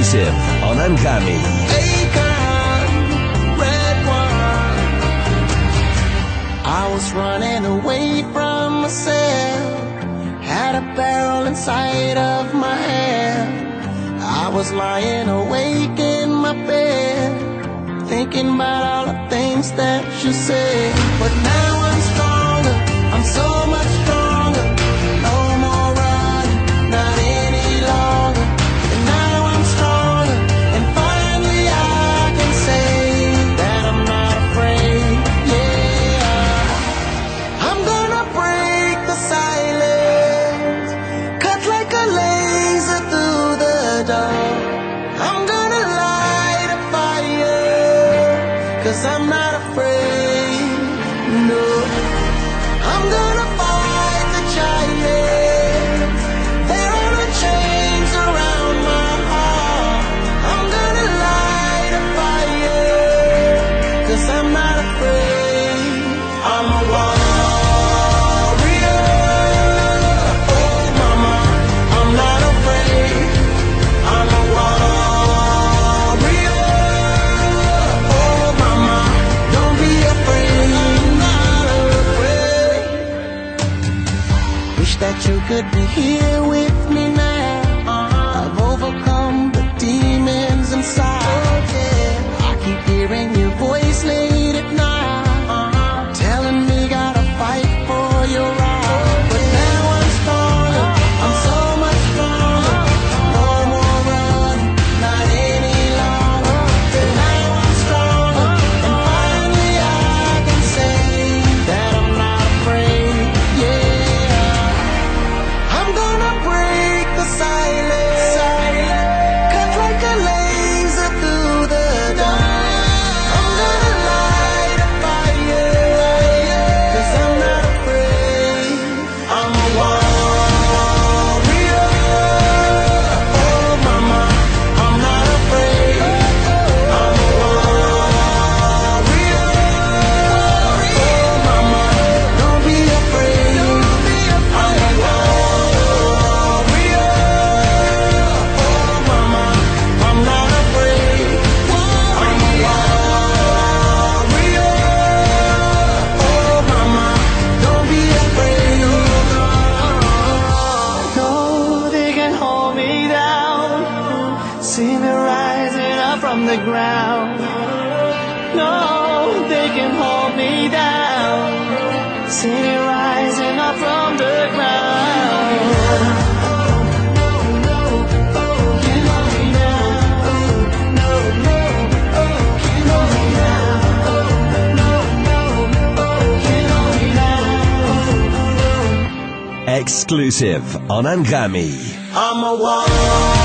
Exclusive on Angami. Akon, red wine. I was running away from myself, had a barrel inside of my head. I was lying awake in my bed, thinking about all the things that you said. But now I'm stronger, I'm so much stronger. No more running, not any longer. And now I'm stronger, and finally I can say that I'm not afraid. Yeah, I'm gonna break the silence, cut like a laser through the dark. I'm gonna light a fire, 'cause I'm not afraid, no. I'm gonna fight the giants, there are no chains around my heart. I'm gonna light a fire, 'cause I'm not afraid. I'm a warrior, oh mama, I'm not afraid. I'm a warrior, oh mama, don't be afraid. I'm not afraid. Wish that you could be here with me now. I've overcome the demons inside. I keep hearing your voice late at night, telling me gotta fight for your right. But now I'm stronger, I'm so much stronger. No more running, not any longer. And now I'm stronger, and finally I can say that I'm not afraid. Yeah, I'm gonna break the silence, cut like a laser through the dark. I'm gonna light a fire, 'cause I'm not afraid. I'm a warrior, oh mama, I'm not afraid. I'm a warrior, oh mama, don't be afraid. I'm a warrior, oh mama, I'm not afraid. I'm a warrior, oh mama, don't be afraid. No, they can hold me down, see me rising up from the ground. No, they can hold me down, see me rising up from the ground. Exclusive on Angami. I'm a warrior.